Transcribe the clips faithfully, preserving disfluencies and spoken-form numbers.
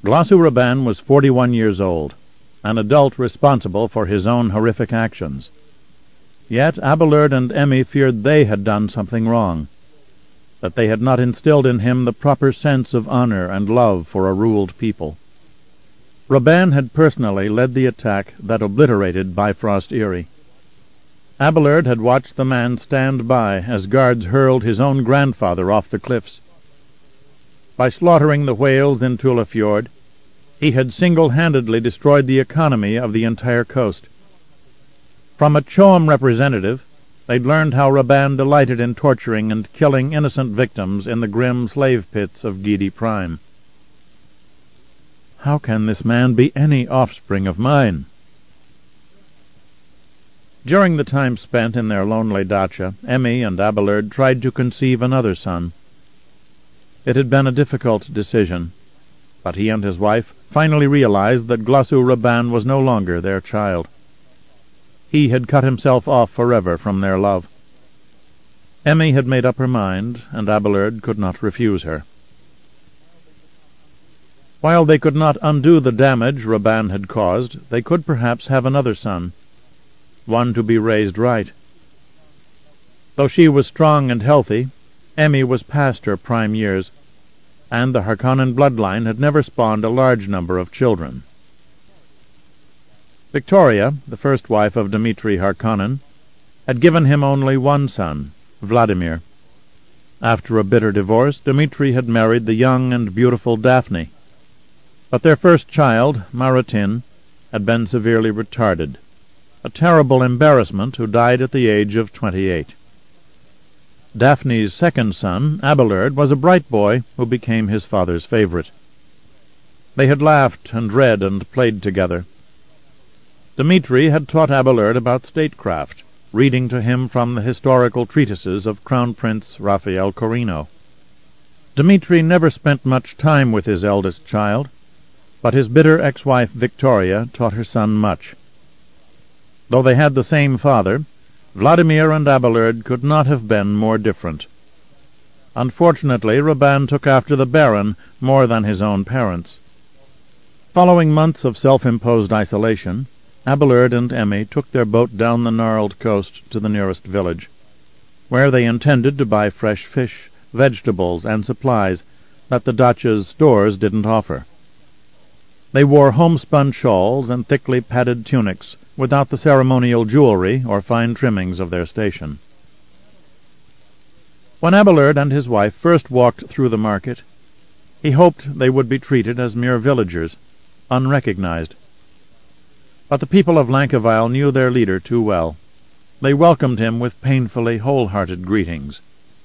Glossu Rabban was forty-one years old, an adult responsible for his own horrific actions. Yet Abelard and Emmy feared they had done something wrong, that they had not instilled in him the proper sense of honor and love for a ruled people. Rabban had personally led the attack that obliterated Bifrost Eyrie. Abelard had watched the man stand by as guards hurled his own grandfather off the cliffs. By slaughtering the whales in Tula Fjord, he had single-handedly destroyed the economy of the entire coast. From a Choam representative, they'd learned how Rabban delighted in torturing and killing innocent victims in the grim slave pits of Gidi Prime. How can this man be any offspring of mine? During the time spent in their lonely dacha, Emmy and Abelard tried to conceive another son. It had been a difficult decision, but he and his wife finally realized that Glossu Rabban was no longer their child. He had cut himself off forever from their love. Emmy had made up her mind, and Abelard could not refuse her. While they could not undo the damage Rabban had caused, they could perhaps have another son, one to be raised right. Though she was strong and healthy, Emmy was past her prime years, and the Harkonnen bloodline had never spawned a large number of children. Victoria, the first wife of Dmitri Harkonnen, had given him only one son, Vladimir. After a bitter divorce, Dmitri had married the young and beautiful Daphne, but their first child, Maratin, had been severely retarded, a terrible embarrassment who died at the age of twenty-eight. Daphne's second son, Abelard, was a bright boy who became his father's favorite. They had laughed and read and played together. Dmitri had taught Abelard about statecraft, reading to him from the historical treatises of Crown Prince Raphael Corino. Dmitri never spent much time with his eldest child, but his bitter ex-wife Victoria taught her son much. Though they had the same father, Vladimir and Abelard could not have been more different. Unfortunately, Rabban took after the Baron more than his own parents. Following months of self-imposed isolation, Abelard and Emmy took their boat down the gnarled coast to the nearest village, where they intended to buy fresh fish, vegetables, and supplies that the dacha's stores didn't offer. They wore homespun shawls and thickly padded tunics, without the ceremonial jewelry or fine trimmings of their station. When Abelard and his wife first walked through the market, he hoped they would be treated as mere villagers, unrecognized. But the people of Lankavile knew their leader too well. They welcomed him with painfully wholehearted greetings.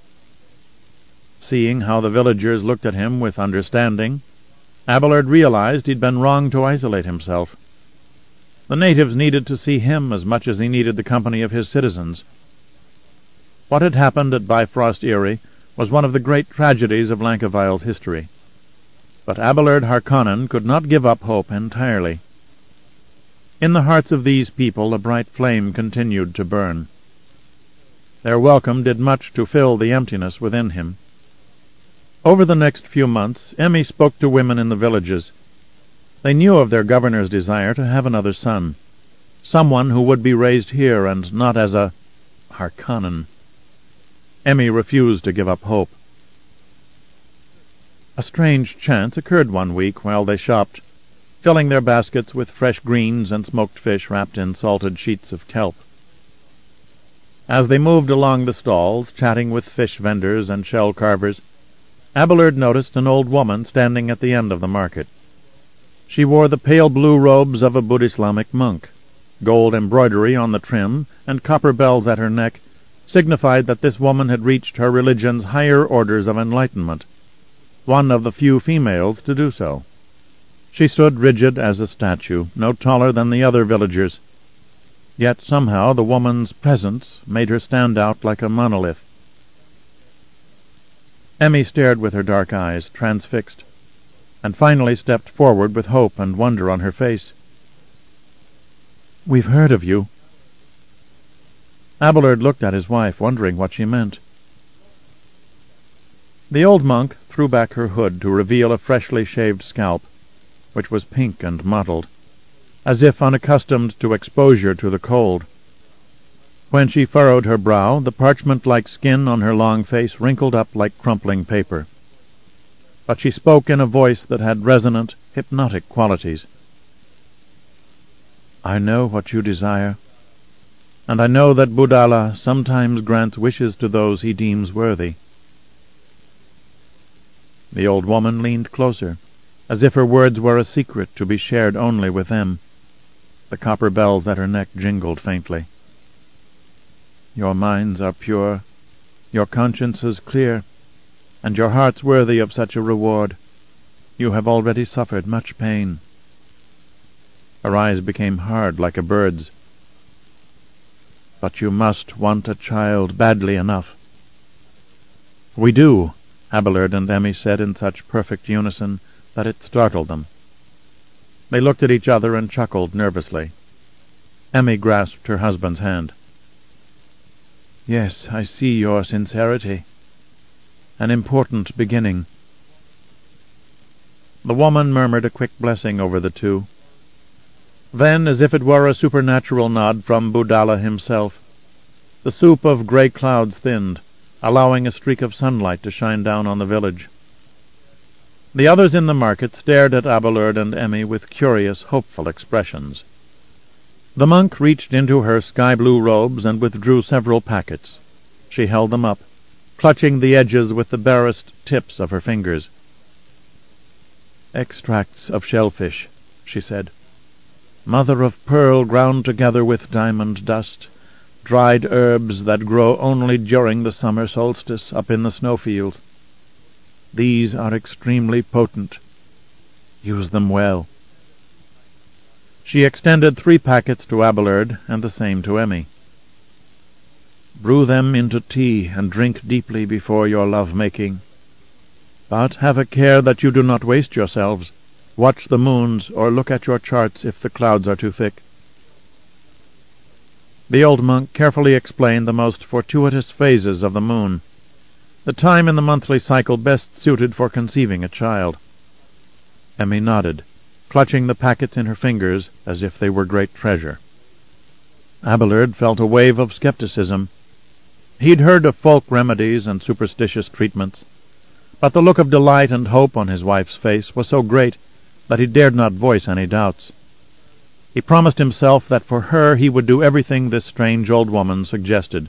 Seeing how the villagers looked at him with understanding, Abelard realized he'd been wrong to isolate himself. The natives needed to see him as much as he needed the company of his citizens. What had happened at Bifrost Eyrie was one of the great tragedies of Lankavile's history. But Abelard Harkonnen could not give up hope entirely. In the hearts of these people a bright flame continued to burn. Their welcome did much to fill the emptiness within him. Over the next few months, Emmy spoke to women in the villages. They knew of their governor's desire to have another son, someone who would be raised here and not as a Harkonnen. Emmy refused to give up hope. A strange chance occurred one week while they shopped, filling their baskets with fresh greens and smoked fish wrapped in salted sheets of kelp. As they moved along the stalls, chatting with fish vendors and shell carvers, Abelard noticed an old woman standing at the end of the market. She wore the pale blue robes of a Buddhislamic monk. Gold embroidery on the trim and copper bells at her neck signified that this woman had reached her religion's higher orders of enlightenment, one of the few females to do so. She stood rigid as a statue, no taller than the other villagers. Yet somehow the woman's presence made her stand out like a monolith. Emmy stared with her dark eyes, transfixed, and finally stepped forward with hope and wonder on her face. "We've heard of you." Abelard looked at his wife, wondering what she meant. The old monk threw back her hood to reveal a freshly shaved scalp, which was pink and mottled, as if unaccustomed to exposure to the cold. When she furrowed her brow, the parchment-like skin on her long face wrinkled up like crumpling paper. But she spoke in a voice that had resonant, hypnotic qualities. "I know what you desire, and I know that Budala sometimes grants wishes to those he deems worthy." The old woman leaned closer, as if her words were a secret to be shared only with them. The copper bells at her neck jingled faintly. "Your minds are pure, your consciences clear, and your hearts worthy of such a reward. You have already suffered much pain." Her eyes became hard like a bird's. "But you must want a child badly enough." "We do," Abelard and Emmy said in such perfect unison that it startled them. They looked at each other and chuckled nervously. Emmy grasped her husband's hand. "Yes, I see your sincerity. An important beginning." The woman murmured a quick blessing over the two. Then, as if it were a supernatural nod from Budala himself, the soup of grey clouds thinned, allowing a streak of sunlight to shine down on the village. The others in the market stared at Abelard and Emmy with curious, hopeful expressions. The monk reached into her sky-blue robes and withdrew several packets. She held them up, clutching the edges with the barest tips of her fingers. "Extracts of shellfish," she said. "Mother of pearl ground together with diamond dust, dried herbs that grow only during the summer solstice up in the snowfields. These are extremely potent. Use them well." She extended three packets to Abelard and the same to Emmy. "Brew them into tea and drink deeply before your love-making. But have a care that you do not waste yourselves. Watch the moons, or look at your charts if the clouds are too thick." The old monk carefully explained the most fortuitous phases of the moon, the time in the monthly cycle best suited for conceiving a child. Emmy nodded, clutching the packets in her fingers as if they were great treasure. Abelard felt a wave of skepticism. He'd heard of folk remedies and superstitious treatments, but the look of delight and hope on his wife's face was so great that he dared not voice any doubts. He promised himself that for her he would do everything this strange old woman suggested.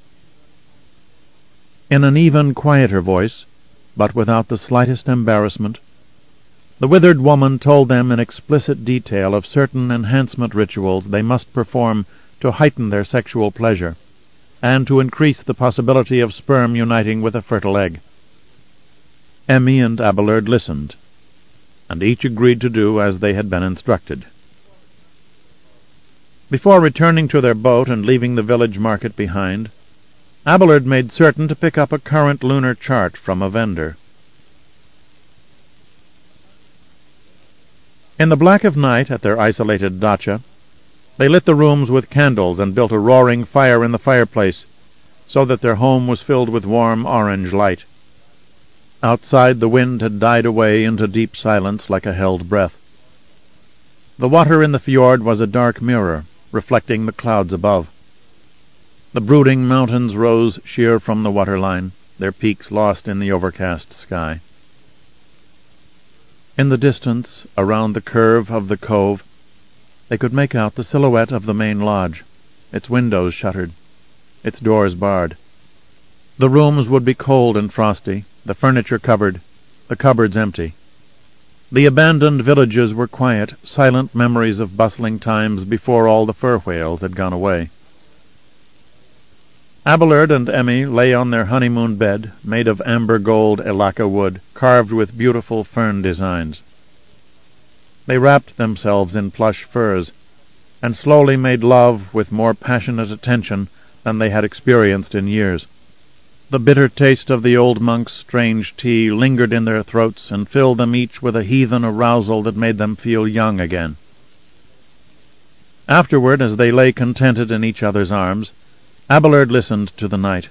In an even quieter voice, but without the slightest embarrassment, the withered woman told them in explicit detail of certain enhancement rituals they must perform to heighten their sexual pleasure, and to increase the possibility of sperm uniting with a fertile egg. Emmy and Abelard listened, and each agreed to do as they had been instructed. Before returning to their boat and leaving the village market behind, Abelard made certain to pick up a current lunar chart from a vendor. In the black of night at their isolated dacha, they lit the rooms with candles and built a roaring fire in the fireplace, so that their home was filled with warm orange light. Outside the wind had died away into deep silence like a held breath. The water in the fjord was a dark mirror, reflecting the clouds above. The brooding mountains rose sheer from the waterline, their peaks lost in the overcast sky. In the distance, around the curve of the cove, they could make out the silhouette of the main lodge, its windows shuttered, its doors barred. The rooms would be cold and frosty, the furniture covered, the cupboards empty. The abandoned villages were quiet, silent memories of bustling times before all the fur whales had gone away. Abelard and Emmy lay on their honeymoon bed, made of amber-gold elaka wood, carved with beautiful fern designs. They wrapped themselves in plush furs, and slowly made love with more passionate attention than they had experienced in years. The bitter taste of the old monk's strange tea lingered in their throats and filled them each with a heathen arousal that made them feel young again. Afterward, as they lay contented in each other's arms, Abelard listened to the night.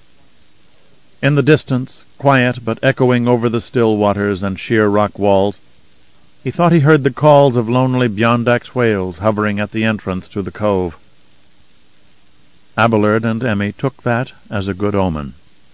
In the distance, quiet but echoing over the still waters and sheer rock walls, He thought he heard the calls of lonely Biondax whales hovering at the entrance to the cove. Abelard and Emmy took that as a good omen.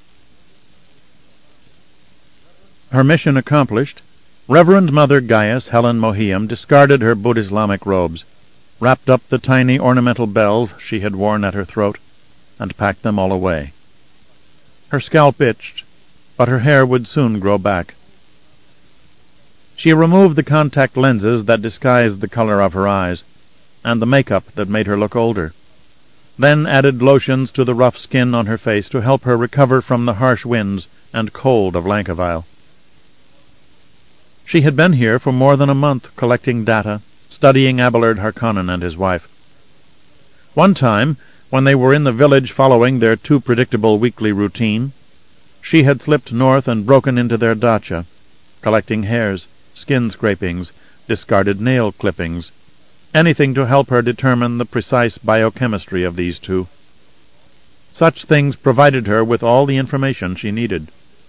Her mission accomplished, Reverend Mother Gaius Helen Mohiam discarded her Buddhislamic robes, wrapped up the tiny ornamental bells she had worn at her throat, and packed them all away. Her scalp itched, but her hair would soon grow back. She removed the contact lenses that disguised the color of her eyes, and the makeup that made her look older, then added lotions to the rough skin on her face to help her recover from the harsh winds and cold of Lankavile. She had been here for more than a month collecting data, studying Abelard Harkonnen and his wife. One time, when they were in the village following their too predictable weekly routine, she had slipped north and broken into their dacha, collecting hairs, skin scrapings, discarded nail clippings, anything to help her determine the precise biochemistry of these two. Such things provided her with all the information she needed.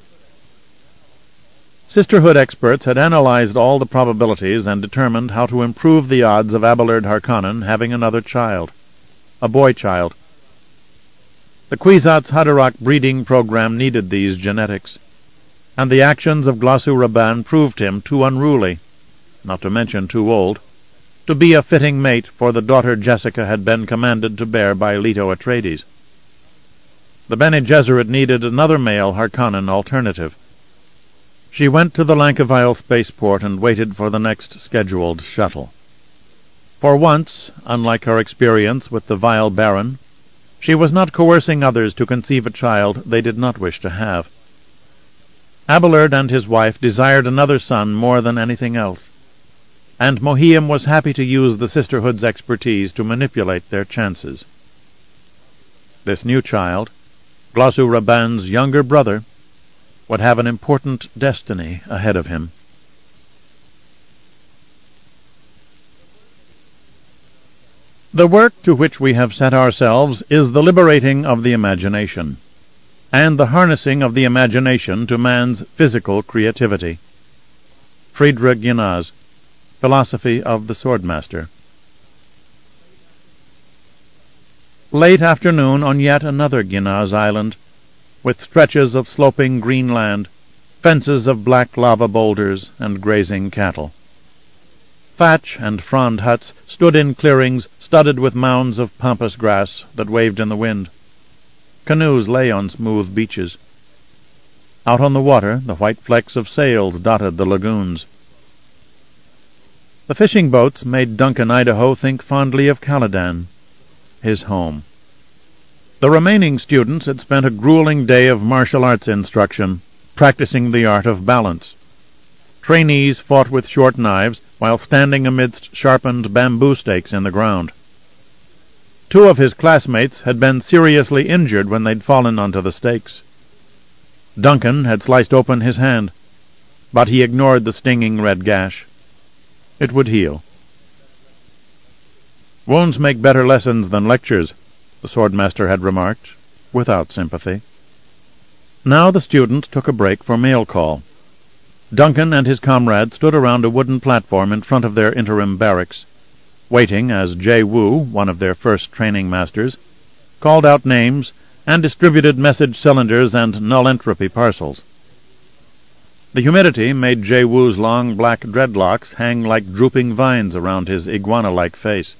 Sisterhood experts had analyzed all the probabilities and determined how to improve the odds of Abelard Harkonnen having another child, a boy child. The Kwisatz Haderach breeding program needed these genetics, and the actions of Glossu Rabban proved him too unruly, not to mention too old, to be a fitting mate for the daughter Jessica had been commanded to bear by Leto Atreides. The Bene Gesserit needed another male Harkonnen alternative. She went to the Lankavile spaceport and waited for the next scheduled shuttle. For once, unlike her experience with the Vile Baron, she was not coercing others to conceive a child they did not wish to have. Abelard and his wife desired another son more than anything else, and Mohiam was happy to use the sisterhood's expertise to manipulate their chances. This new child, Glossu Rabban's younger brother, would have an important destiny ahead of him. The work to which we have set ourselves is the liberating of the imagination, and the harnessing of the imagination to man's physical creativity. Friedrich Ginaz, Philosophy of the Swordmaster. Late afternoon on yet another Ginaz island, with stretches of sloping green land, fences of black lava boulders, and grazing cattle. Thatch and frond huts stood in clearings studded with mounds of pampas grass that waved in the wind. Canoes lay on smooth beaches. Out on the water, the white flecks of sails dotted the lagoons. The fishing boats made Duncan Idaho think fondly of Caladan, his home. The remaining students had spent a grueling day of martial arts instruction, practicing the art of balance. Trainees fought with short knives while standing amidst sharpened bamboo stakes in the ground. Two of his classmates had been seriously injured when they'd fallen onto the stakes. Duncan had sliced open his hand, but he ignored the stinging red gash. It would heal. Wounds make better lessons than lectures, the swordmaster had remarked, without sympathy. Now the students took a break for mail call. Duncan and his comrade stood around a wooden platform in front of their interim barracks, waiting as Jay Wu, one of their first training masters, called out names and distributed message cylinders and null-entropy parcels. The humidity made Jay Wu's long black dreadlocks hang like drooping vines around his iguana-like face.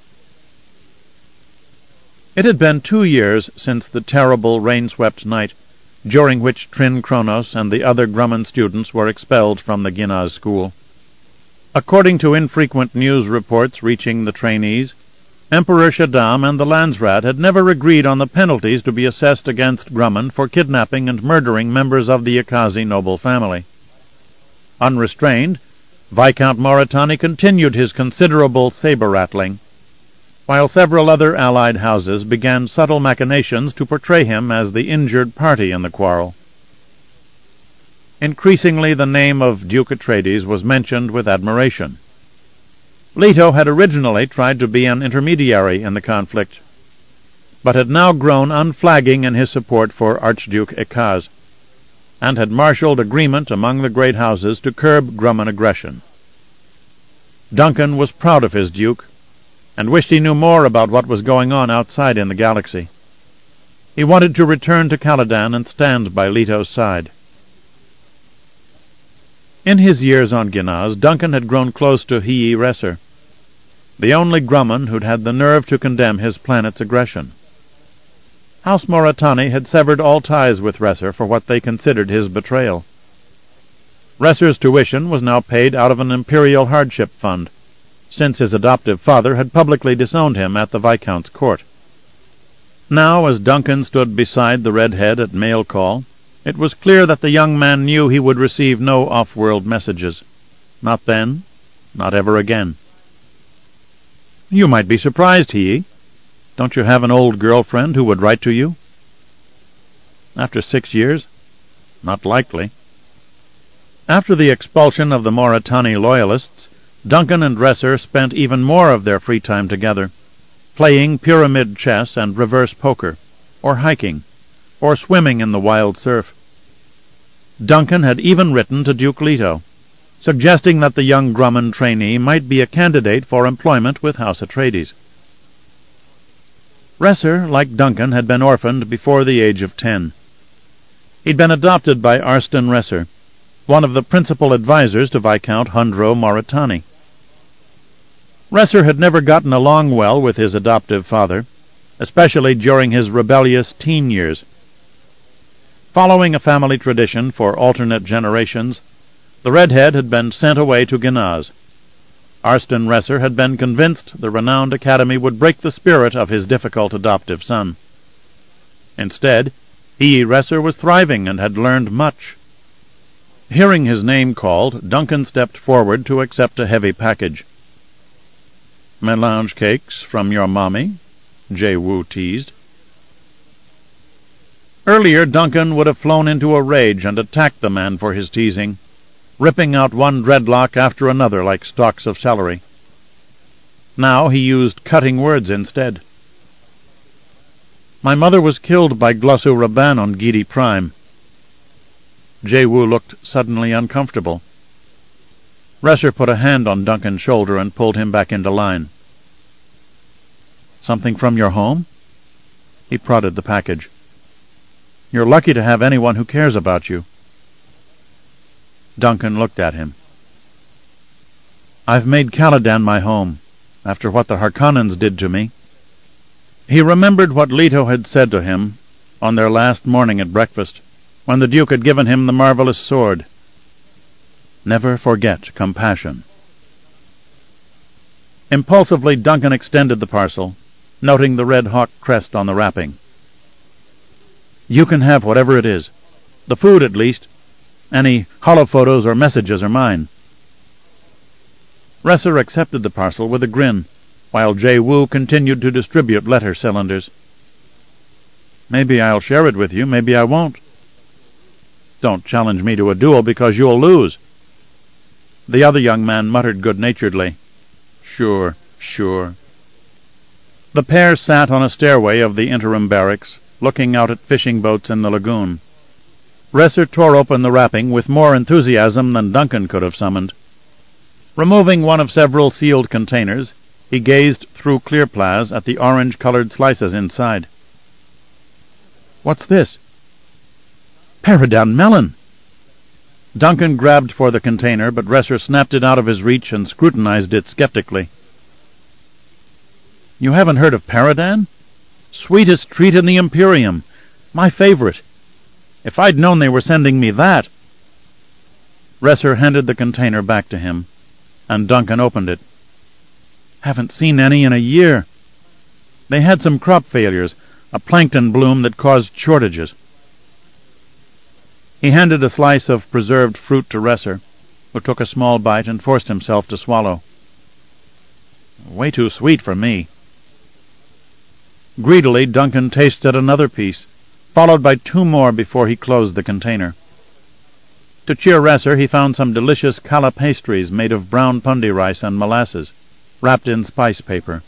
It had been two years since the terrible rain-swept night, during which Trin Kronos and the other Grumman students were expelled from the Ginaz school. According to infrequent news reports reaching the trainees, Emperor Shaddam and the Landsrat had never agreed on the penalties to be assessed against Grumman for kidnapping and murdering members of the Akazi noble family. Unrestrained, Viscount Mauritani continued his considerable saber-rattling, while several other allied houses began subtle machinations to portray him as the injured party in the quarrel. Increasingly the name of Duke Atreides was mentioned with admiration. Leto had originally tried to be an intermediary in the conflict, but had now grown unflagging in his support for Archduke Ekaz, and had marshaled agreement among the great houses to curb Grumman aggression. Duncan was proud of his duke, and wished he knew more about what was going on outside in the galaxy. He wanted to return to Caladan and stand by Leto's side. In his years on Ginaz, Duncan had grown close to Hiyi-Resser, the only Grumman who'd had the nerve to condemn his planet's aggression. House Moratani had severed all ties with Resser for what they considered his betrayal. Resser's tuition was now paid out of an imperial hardship fund, since his adoptive father had publicly disowned him at the Viscount's court. Now, as Duncan stood beside the redhead at mail call, it was clear that the young man knew he would receive no off-world messages. Not then, not ever again. "You might be surprised, Hiyi. Don't you have an old girlfriend who would write to you?" "After six years? Not likely." After the expulsion of the Moratani loyalists, Duncan and Resser spent even more of their free time together, playing pyramid chess and reverse poker, or hiking, or swimming in the wild surf. Duncan had even written to Duke Leto, suggesting that the young Grumman trainee might be a candidate for employment with House Atreides. Resser, like Duncan, had been orphaned before the age of ten. He'd been adopted by Arstan Resser, one of the principal advisers to Viscount Hundro Moratani. Resser had never gotten along well with his adoptive father, especially during his rebellious teen years. Following a family tradition for alternate generations, the redhead had been sent away to Ginaz. Arstan Resser had been convinced the renowned academy would break the spirit of his difficult adoptive son. Instead, Hiyi-Resser was thriving and had learned much. Hearing his name called, Duncan stepped forward to accept a heavy package. "Melange cakes from your mommy?" Jay-Wu teased. Earlier, Duncan would have flown into a rage and attacked the man for his teasing, ripping out one dreadlock after another like stalks of celery. Now he used cutting words instead. "My mother was killed by Glossu Rabban on Giedi Prime." Jay-Wu looked suddenly uncomfortable. Resser put a hand on Duncan's shoulder and pulled him back into line. "Something from your home?" He prodded the package. "You're lucky to have anyone who cares about you." Duncan looked at him. "I've made Caladan my home, after what the Harkonnens did to me." He remembered what Leto had said to him on their last morning at breakfast, when the Duke had given him the marvelous sword. Never forget compassion. Impulsively, Duncan extended the parcel, noting the red hawk crest on the wrapping. "You can have whatever it is. The food, at least. Any holophotos or messages are mine." Resser accepted the parcel with a grin, while Jay-Wu continued to distribute letter cylinders. "Maybe I'll share it with you, maybe I won't." "Don't challenge me to a duel because you'll lose." The other young man muttered good-naturedly, "Sure, sure." The pair sat on a stairway of the interim barracks, looking out at fishing boats in the lagoon. Resser tore open the wrapping with more enthusiasm than Duncan could have summoned. Removing one of several sealed containers, he gazed through clear plas at the orange-colored slices inside. "What's this?" "Paradan melon!" Duncan grabbed for the container, but Resser snapped it out of his reach and scrutinized it skeptically. "You haven't heard of Paradan? Sweetest treat in the Imperium. My favorite. If I'd known they were sending me that—" Resser handed the container back to him, and Duncan opened it. "Haven't seen any in a year. They had some crop failures, a plankton bloom that caused shortages." He handed a slice of preserved fruit to Resser, who took a small bite and forced himself to swallow. "Way too sweet for me." Greedily, Duncan tasted another piece, followed by two more before he closed the container. To cheer Resser, he found some delicious kala pastries made of brown pundi rice and molasses, wrapped in spice paper.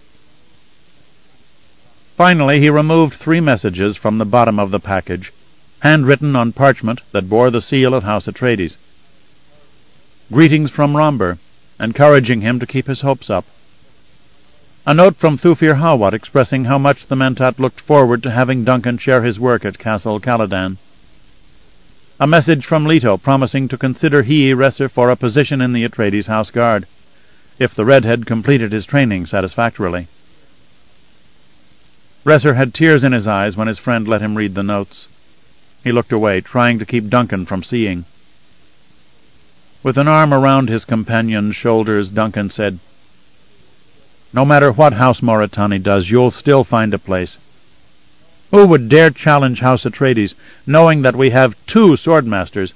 Finally, he removed three messages from the bottom of the package, handwritten on parchment that bore the seal of House Atreides. "Greetings from Romber. encouraging him to keep his hopes up. A note from Thufir Hawat expressing how much the Mentat looked forward to having Duncan share his work at Castle Caladan. A message from Leto promising to consider he, Resser, for a position in the Atreides House Guard, if the redhead completed his training satisfactorily. Resser had tears in his eyes when his friend let him read the notes. He looked away, trying to keep Duncan from seeing. With an arm around his companion's shoulders, Duncan said, "No matter what House Moritani does, you'll still find a place. Who would dare challenge House Atreides, knowing that we have two swordmasters?"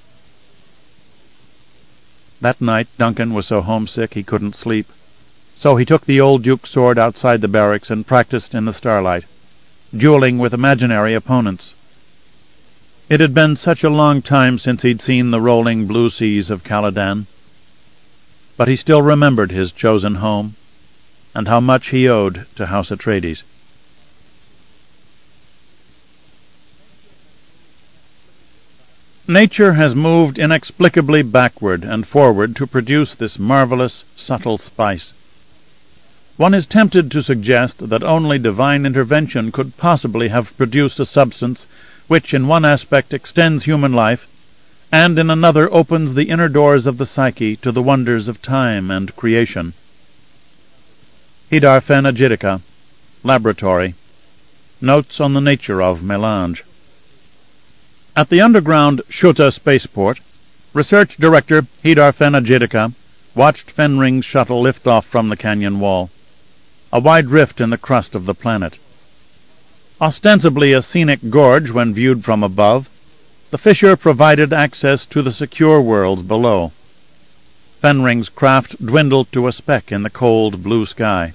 That night Duncan was so homesick he couldn't sleep, so he took the old Duke's sword outside the barracks and practiced in the starlight, dueling with imaginary opponents. It had been such a long time since he'd seen the rolling blue seas of Caladan, but he still remembered his chosen home, and how much he owed to House Atreides. Nature has moved inexplicably backward and forward to produce this marvelous, subtle spice. One is tempted to suggest that only divine intervention could possibly have produced a substance which in one aspect extends human life, and in another opens the inner doors of the psyche to the wonders of time and creation. Hidar Fen Ajidica, Laboratory. Notes on the nature of melange. At the underground Shuta spaceport, Research Director Hidar Fen Ajidica watched Fenring's shuttle lift off from the canyon wall, a wide rift in the crust of the planet. Ostensibly a scenic gorge when viewed from above, the fissure provided access to the secure worlds below. Fenring's craft dwindled to a speck in the cold blue sky.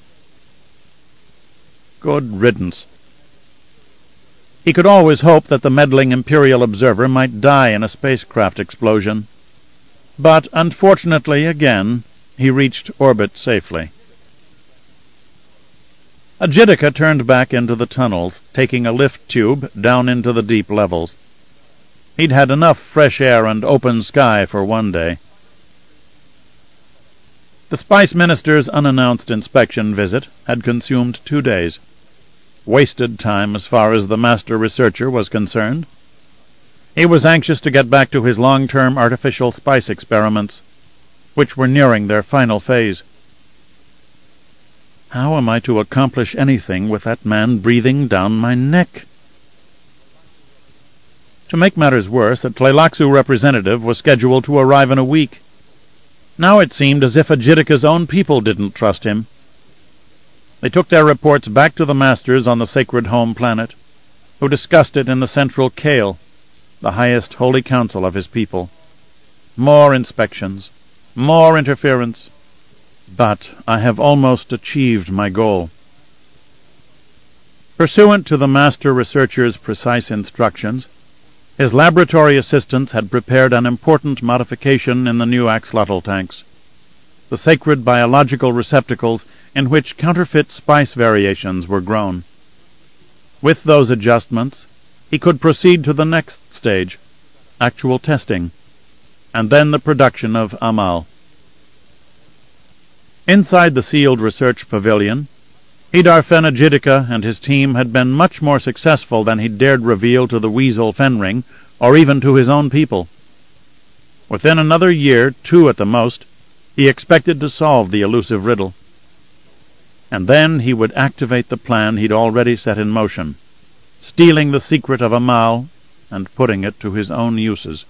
Good riddance. He could always hope that the meddling Imperial observer might die in a spacecraft explosion. But, unfortunately, again, he reached orbit safely. Ajidica turned back into the tunnels, taking a lift tube down into the deep levels. He'd had enough fresh air and open sky for one day. The Spice Minister's unannounced inspection visit had consumed two days. Wasted time as far as the master researcher was concerned. He was anxious to get back to his long-term artificial spice experiments, which were nearing their final phase. How am I to accomplish anything with that man breathing down my neck? To make matters worse, a Tleilaxu representative was scheduled to arrive in a week. Now it seemed as if Ajidica's own people didn't trust him. They took their reports back to the masters on the sacred home planet, who discussed it in the central Kale, the highest holy council of his people. More inspections, more interference, but I have almost achieved my goal. Pursuant to the master researcher's precise instructions, his laboratory assistants had prepared an important modification in the new axolotl tanks, the sacred biological receptacles in which counterfeit spice variations were grown. With those adjustments, he could proceed to the next stage, actual testing, and then the production of Amal. Inside the sealed research pavilion, Hidar Fen Ajidica and his team had been much more successful than he dared reveal to the weasel Fenring, or even to his own people. Within another year, two at the most, he expected to solve the elusive riddle. And then he would activate the plan he'd already set in motion, stealing the secret of Amal and putting it to his own uses.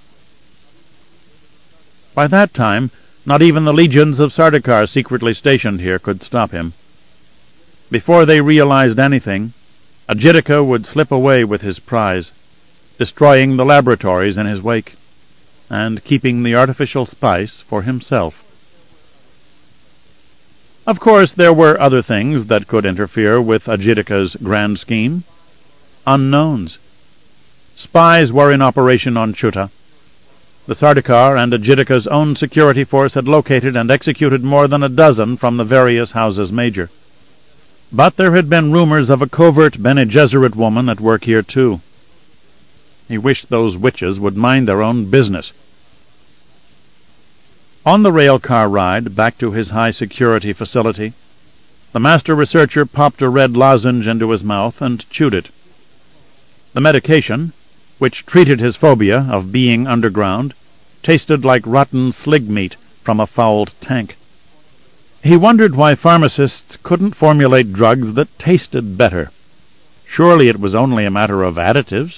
By that time, not even the legions of Sardaukar secretly stationed here could stop him. Before they realized anything, Ajidica would slip away with his prize, destroying the laboratories in his wake, and keeping the artificial spice for himself. Of course, there were other things that could interfere with Ajidica's grand scheme. Unknowns. Spies were in operation on Shuta. The Sardaukar and Ajidica's own security force had located and executed more than a dozen from the various houses major. But there had been rumors of a covert Bene Gesserit woman at work here, too. He wished those witches would mind their own business. On the rail car ride back to his high-security facility, the master researcher popped a red lozenge into his mouth and chewed it. The medication, which treated his phobia of being underground, tasted like rotten slig meat from a fouled tank. He wondered why pharmacists couldn't formulate drugs that tasted better. Surely it was only a matter of additives.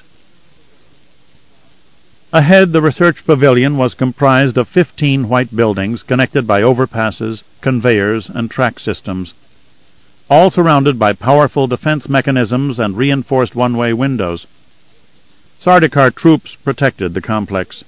Ahead, the research pavilion was comprised of fifteen white buildings connected by overpasses, conveyors, and track systems, all surrounded by powerful defense mechanisms and reinforced one-way windows. Sardaukar troops protected the complex.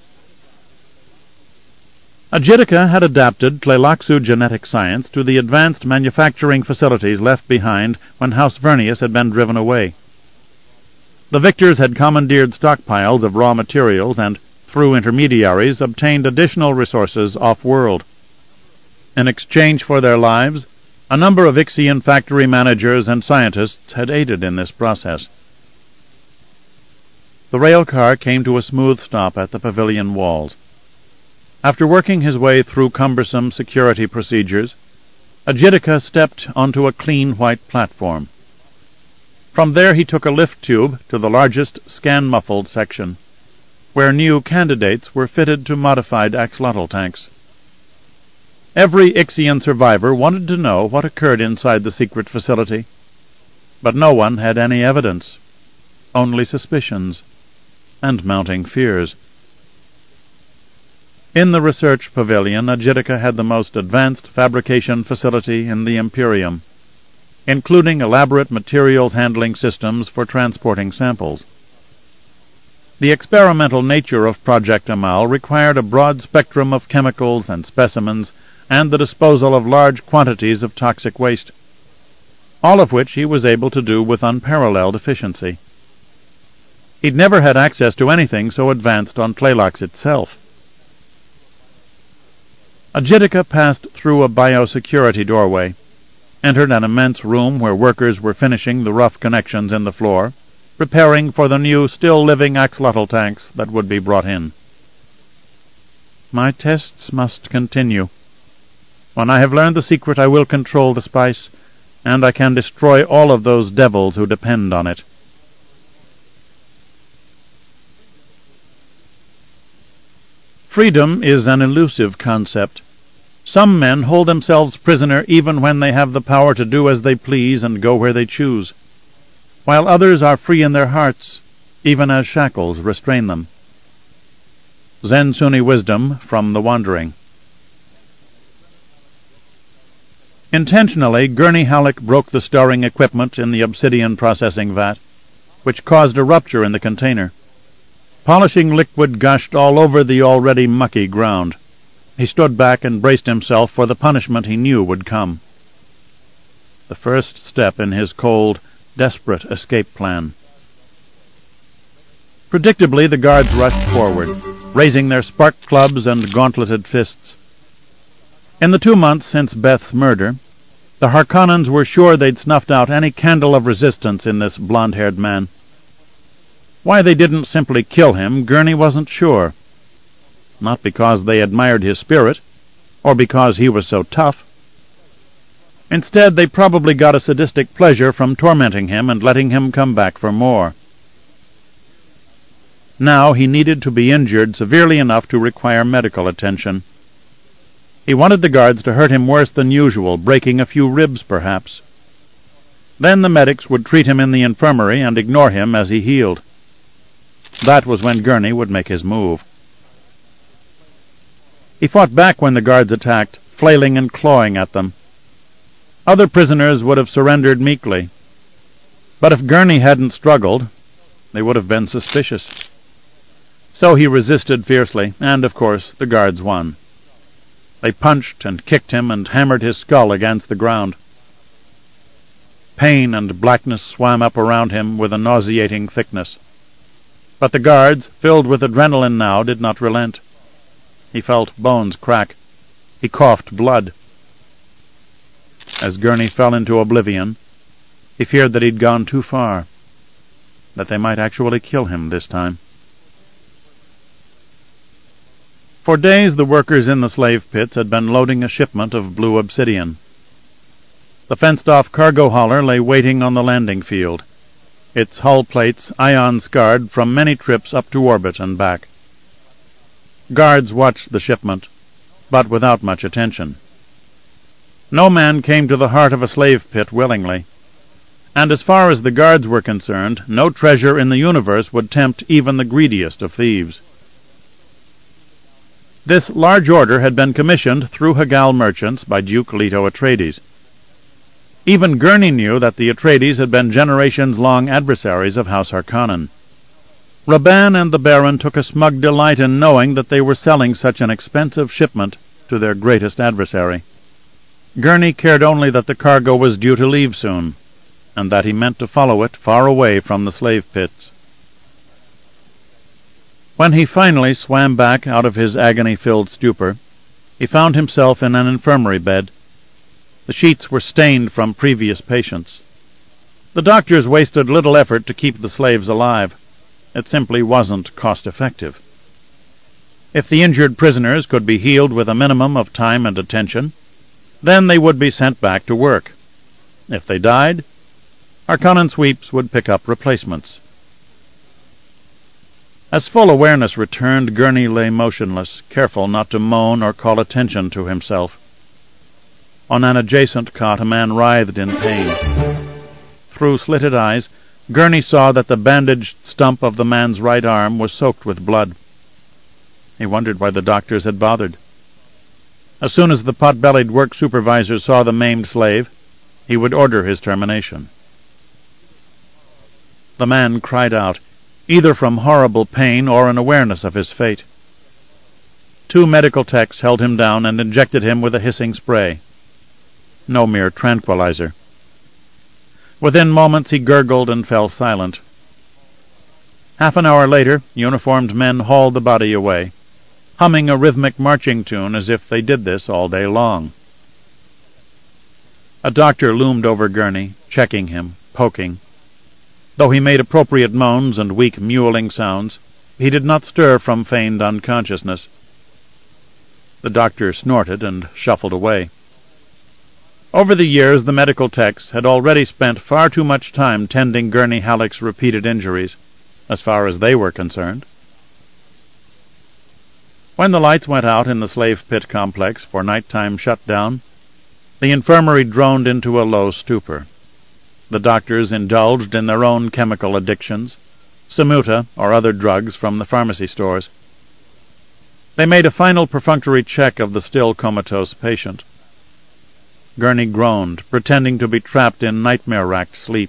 Ajitika had adapted Tleilaxu genetic science to the advanced manufacturing facilities left behind when House Vernius had been driven away. The victors had commandeered stockpiles of raw materials and, through intermediaries, obtained additional resources off-world. In exchange for their lives, a number of Ixian factory managers and scientists had aided in this process. The rail car came to a smooth stop at the pavilion walls. After working his way through cumbersome security procedures, Ajitika stepped onto a clean white platform. From there he took a lift tube to the largest scan-muffled section, where new candidates were fitted to modified axolotl tanks. Every Ixian survivor wanted to know what occurred inside the secret facility, but no one had any evidence, only suspicions and mounting fears. In the research pavilion, Ajitika had the most advanced fabrication facility in the Imperium, including elaborate materials handling systems for transporting samples. The experimental nature of Project Amal required a broad spectrum of chemicals and specimens and the disposal of large quantities of toxic waste, all of which he was able to do with unparalleled efficiency. He'd never had access to anything so advanced on Tleilax itself. Ajitika passed through a biosecurity doorway, entered an immense room where workers were finishing the rough connections in the floor, preparing for the new still-living axolotl tanks that would be brought in. My tests must continue. When I have learned the secret, I will control the spice, and I can destroy all of those devils who depend on it. Freedom is an elusive concept. Some men hold themselves prisoner even when they have the power to do as they please and go where they choose, while others are free in their hearts, even as shackles restrain them. Zen Suni Wisdom from The Wandering. Intentionally, Gurney Halleck broke the stirring equipment in the obsidian processing vat, which caused a rupture in the container. Polishing liquid gushed all over the already mucky ground. He stood back and braced himself for the punishment he knew would come. The first step in his cold, desperate escape plan. Predictably, the guards rushed forward, raising their spark clubs and gauntleted fists. In the two months since Beth's murder, the Harkonnens were sure they'd snuffed out any candle of resistance in this blond-haired man. Why they didn't simply kill him, Gurney wasn't sure. Not because they admired his spirit, or because he was so tough. Instead, they probably got a sadistic pleasure from tormenting him and letting him come back for more. Now he needed to be injured severely enough to require medical attention. He wanted the guards to hurt him worse than usual, breaking a few ribs perhaps. Then the medics would treat him in the infirmary and ignore him as he healed. That was when Gurney would make his move. He fought back when the guards attacked, flailing and clawing at them. Other prisoners would have surrendered meekly. But if Gurney hadn't struggled, they would have been suspicious. So he resisted fiercely, and, of course, the guards won. They punched and kicked him and hammered his skull against the ground. Pain and blackness swam up around him with a nauseating thickness. But the guards, filled with adrenaline now, did not relent. He felt bones crack. He coughed blood. As Gurney fell into oblivion, he feared that he'd gone too far, that they might actually kill him this time. For days the workers in the slave pits had been loading a shipment of blue obsidian. The fenced-off cargo hauler lay waiting on the landing field, its hull plates ion-scarred from many trips up to orbit and back. Guards watched the shipment, but without much attention. No man came to the heart of a slave pit willingly, and as far as the guards were concerned, no treasure in the universe would tempt even the greediest of thieves. This large order had been commissioned through Hagal merchants by Duke Leto Atreides. Even Gurney knew that the Atreides had been generations-long adversaries of House Harkonnen. Rabban and the Baron took a smug delight in knowing that they were selling such an expensive shipment to their greatest adversary. Gurney cared only that the cargo was due to leave soon, and that he meant to follow it far away from the slave pits. When he finally swam back out of his agony-filled stupor, he found himself in an infirmary bed. The sheets were stained from previous patients. The doctors wasted little effort to keep the slaves alive. It simply wasn't cost-effective. If the injured prisoners could be healed with a minimum of time and attention, then they would be sent back to work. If they died, Harkonnen sweeps would pick up replacements. As full awareness returned, Gurney lay motionless, careful not to moan or call attention to himself. On an adjacent cot a man writhed in pain. Through slitted eyes, Gurney saw that the bandaged stump of the man's right arm was soaked with blood. He wondered why the doctors had bothered. As soon as the pot-bellied work supervisor saw the maimed slave, he would order his termination. The man cried out, either from horrible pain or an awareness of his fate. Two medical techs held him down and injected him with a hissing spray. No mere tranquilizer. Within moments he gurgled and fell silent. Half an hour later, uniformed men hauled the body away, humming a rhythmic marching tune as if they did this all day long. A doctor loomed over Gurney, checking him, poking. Though he made appropriate moans and weak mewling sounds, he did not stir from feigned unconsciousness. The doctor snorted and shuffled away. Over the years, the medical techs had already spent far too much time tending Gurney Halleck's repeated injuries, as far as they were concerned. When the lights went out in the slave pit complex for nighttime shutdown, the infirmary droned into a low stupor. The doctors indulged in their own chemical addictions, Samuta or other drugs from the pharmacy stores. They made a final perfunctory check of the still comatose patient. Gurney groaned, pretending to be trapped in nightmare-racked sleep.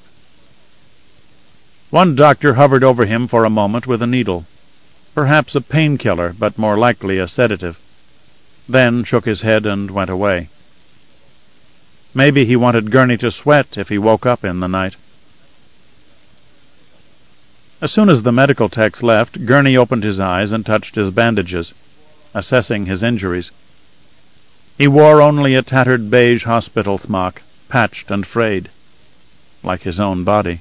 One doctor hovered over him for a moment with a needle, perhaps a painkiller, but more likely a sedative, then shook his head and went away. Maybe he wanted Gurney to sweat if he woke up in the night. As soon as the medical techs left, Gurney opened his eyes and touched his bandages, assessing his injuries. He wore only a tattered beige hospital smock, patched and frayed, like his own body.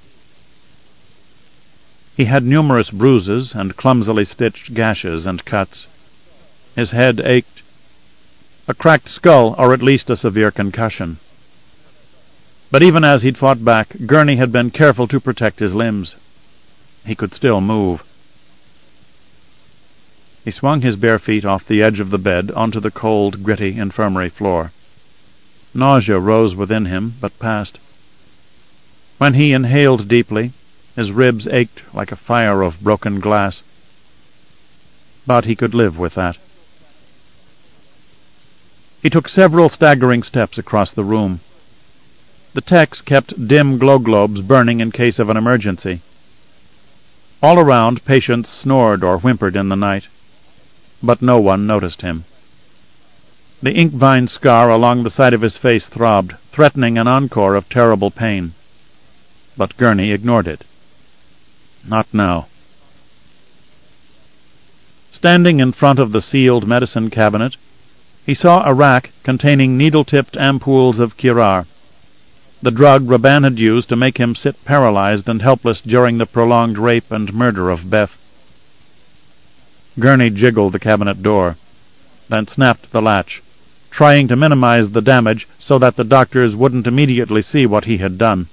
He had numerous bruises and clumsily stitched gashes and cuts. His head ached. A cracked skull, or at least a severe concussion. But even as he'd fought back, Gurney had been careful to protect his limbs. He could still move. He swung his bare feet off the edge of the bed onto the cold, gritty infirmary floor. Nausea rose within him, but passed. When he inhaled deeply, his ribs ached like a fire of broken glass. But he could live with that. He took several staggering steps across the room. The techs kept dim glow globes burning in case of an emergency. All around, patients snored or whimpered in the night, but no one noticed him. The ink-vine scar along the side of his face throbbed, threatening an encore of terrible pain. But Gurney ignored it. Not now. Standing in front of the sealed medicine cabinet, he saw a rack containing needle-tipped ampoules of Kirar, the drug Rabban had used to make him sit paralyzed and helpless during the prolonged rape and murder of Beth. Gurney jiggled the cabinet door. then snapped the latch, trying to minimize the damage so that the doctors wouldn't immediately see what he had done.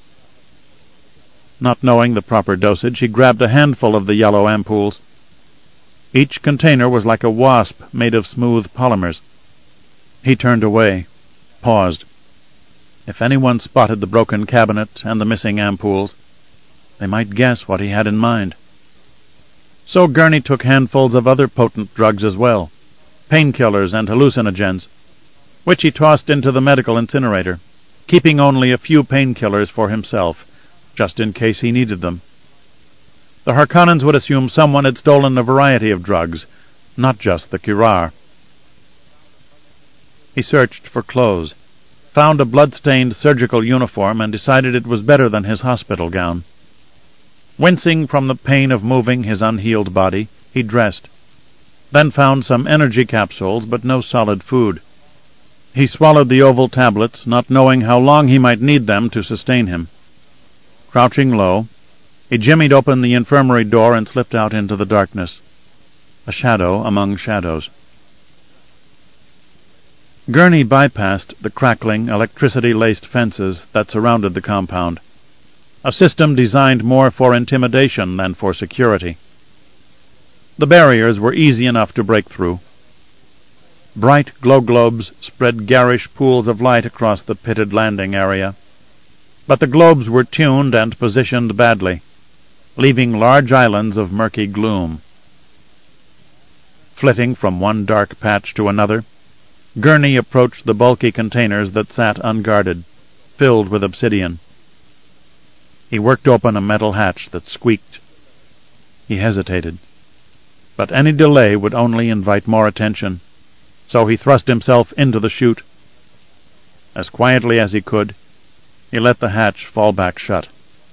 Not knowing the proper dosage, he grabbed a handful of the yellow ampoules. Each container was like a wasp made of smooth polymers. He turned away, paused. If anyone spotted the broken cabinet and the missing ampoules, they might guess what he had in mind. So Gurney took handfuls of other potent drugs as well, painkillers and hallucinogens, which he tossed into the medical incinerator, keeping only a few painkillers for himself, just in case he needed them. The Harkonnens would assume someone had stolen a variety of drugs, not just the curare. He searched for clothes, found a blood-stained surgical uniform, and decided it was better than his hospital gown. Wincing from the pain of moving his unhealed body, he dressed, then found some energy capsules, but no solid food. He swallowed the oval tablets, not knowing how long he might need them to sustain him. Crouching low, he jimmied open the infirmary door and slipped out into the darkness, a shadow among shadows. Gurney bypassed the crackling, electricity-laced fences that surrounded the compound, a system designed more for intimidation than for security. The barriers were easy enough to break through. Bright glow globes spread garish pools of light across the pitted landing area, but the globes were tuned and positioned badly, leaving large islands of murky gloom. Flitting from one dark patch to another, Gurney approached the bulky containers that sat unguarded, filled with obsidian. He worked open a metal hatch that squeaked. He hesitated, but any delay would only invite more attention, so he thrust himself into the chute. As quietly as he could, he let the hatch fall back shut.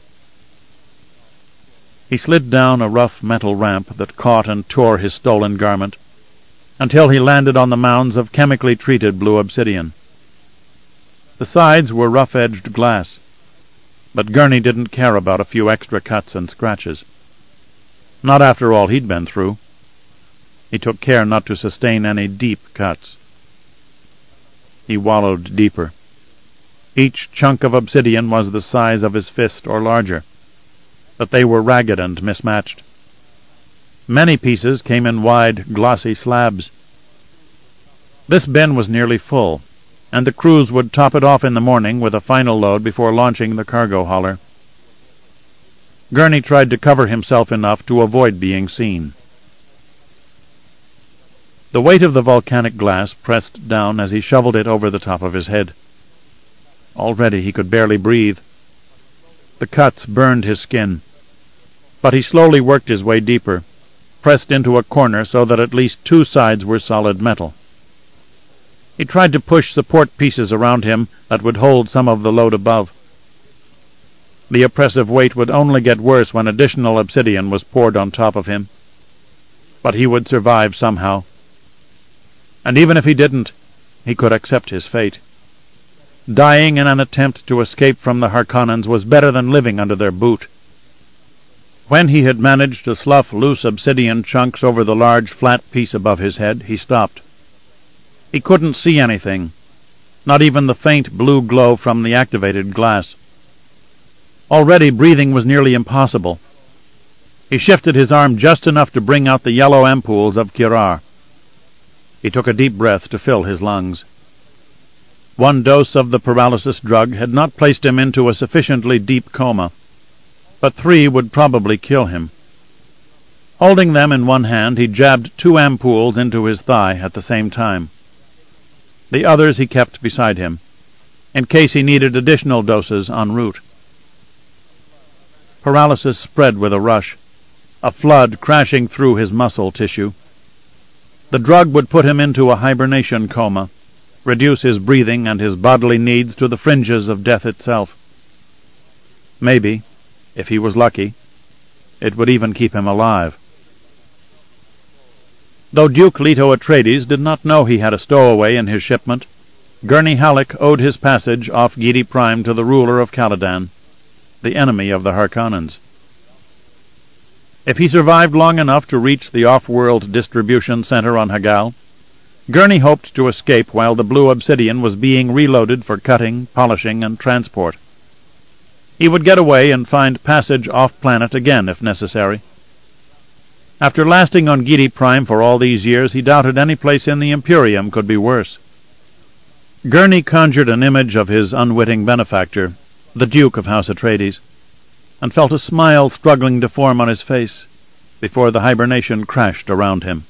He slid down a rough metal ramp that caught and tore his stolen garment, until he landed on the mounds of chemically treated blue obsidian. The sides were rough-edged glass, but Gurney didn't care about a few extra cuts and scratches. Not after all he'd been through. He took care not to sustain any deep cuts. He wallowed deeper. Each chunk of obsidian was the size of his fist or larger, but they were ragged and mismatched. Many pieces came in wide, glossy slabs. This bin was nearly full, and the crews would top it off in the morning with a final load before launching the cargo hauler. Gurney tried to cover himself enough to avoid being seen. The weight of the volcanic glass pressed down as he shoveled it over the top of his head. Already he could barely breathe. The cuts burned his skin, but he slowly worked his way deeper, pressed into a corner so that at least two sides were solid metal. He tried to push support pieces around him that would hold some of the load above. The oppressive weight would only get worse when additional obsidian was poured on top of him. But he would survive somehow. And even if he didn't, he could accept his fate. Dying in an attempt to escape from the Harkonnens was better than living under their boot. When he had managed to slough loose obsidian chunks over the large flat piece above his head, he stopped. He couldn't see anything, not even the faint blue glow from the activated glass. Already breathing was nearly impossible. He shifted his arm just enough to bring out the yellow ampoules of curare. He took a deep breath to fill his lungs. One dose of the paralysis drug had not placed him into a sufficiently deep coma, but three would probably kill him. Holding them in one hand, he jabbed two ampoules into his thigh at the same time. The others he kept beside him, in case he needed additional doses en route. Paralysis spread with a rush, a flood crashing through his muscle tissue. The drug would put him into a hibernation coma, reduce his breathing and his bodily needs to the fringes of death itself. Maybe, if he was lucky, it would even keep him alive. Though Duke Leto Atreides did not know he had a stowaway in his shipment, Gurney Halleck owed his passage off Giedi Prime to the ruler of Caladan, the enemy of the Harkonnens. If he survived long enough to reach the off-world distribution center on Hagal, Gurney hoped to escape while the blue obsidian was being reloaded for cutting, polishing, and transport. He would get away and find passage off-planet again if necessary. After lasting on Giedi Prime for all these years, he doubted any place in the Imperium could be worse. Gurney conjured an image of his unwitting benefactor, the Duke of House Atreides, and felt a smile struggling to form on his face before the hibernation crashed around him.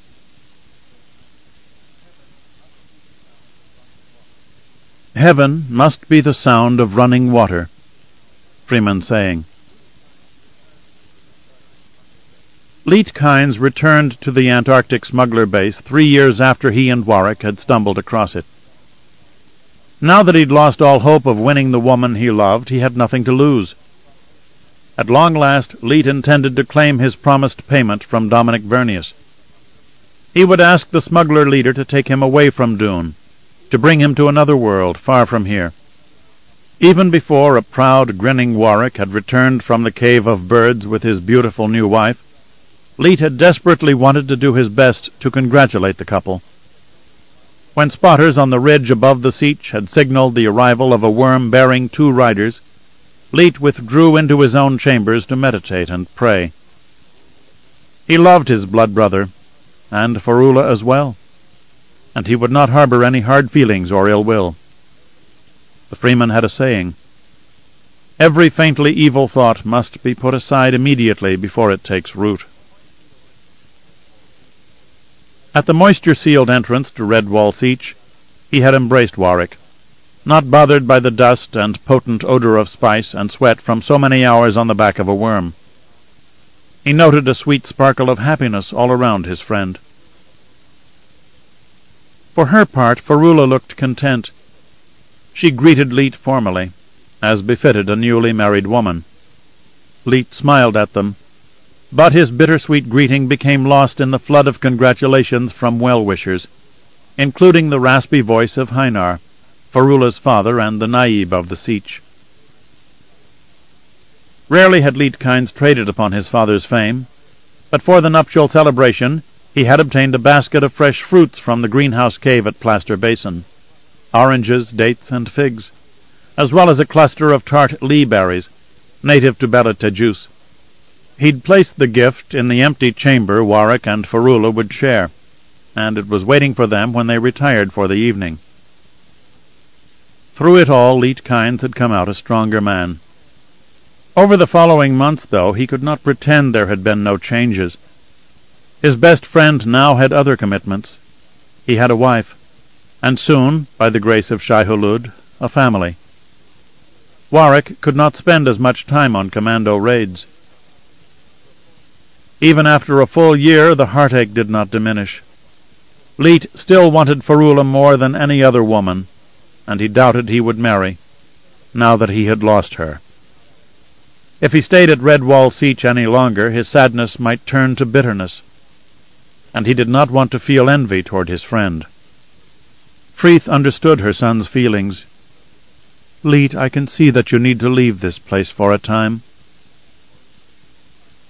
Heaven must be the sound of running water, Freeman saying. Leet Kynes returned to the Antarctic smuggler base three years after he and Warwick had stumbled across it. Now that he'd lost all hope of winning the woman he loved, he had nothing to lose. At long last, Leet intended to claim his promised payment from Dominic Vernius. He would ask the smuggler leader to take him away from Dune, to bring him to another world far from here. Even before a proud, grinning Warwick had returned from the Cave of Birds with his beautiful new wife, Leet had desperately wanted to do his best to congratulate the couple. When spotters on the ridge above the Sietch had signaled the arrival of a worm bearing two riders, Leet withdrew into his own chambers to meditate and pray. He loved his blood brother, and Fionnuala as well, and he would not harbor any hard feelings or ill will. The Freeman had a saying, "Every faintly evil thought must be put aside immediately before it takes root." At the moisture-sealed entrance to Redwall Sietch, he had embraced Warwick, not bothered by the dust and potent odor of spice and sweat from so many hours on the back of a worm. He noted a sweet sparkle of happiness all around his friend. For her part, Fionnuala looked content. She greeted Leet formally, as befitted a newly married woman. Leet smiled at them, but his bittersweet greeting became lost in the flood of congratulations from well-wishers, including the raspy voice of Haenar, Fionnuala's father and the Naib of the Sietch. Rarely had Leet Kynes traded upon his father's fame, but for the nuptial celebration he had obtained a basket of fresh fruits from the greenhouse cave at Plaster Basin, oranges, dates, and figs, as well as a cluster of tart lee berries, native to Bela Tejus. He'd placed the gift in the empty chamber Warwick and Fionnuala would share, and it was waiting for them when they retired for the evening. Through it all, Leet Kynes had come out a stronger man. Over the following months, though, he could not pretend there had been no changes. His best friend now had other commitments. He had a wife, and soon, by the grace of Shai-Hulud, a family. Warwick could not spend as much time on commando raids. Even after a full year, the heartache did not diminish. Leet still wanted Fionnuala more than any other woman, and he doubted he would marry, now that he had lost her. If he stayed at Redwall Sietch any longer, his sadness might turn to bitterness, and he did not want to feel envy toward his friend. Freeth understood her son's feelings. "Leet, I can see that you need to leave this place for a time.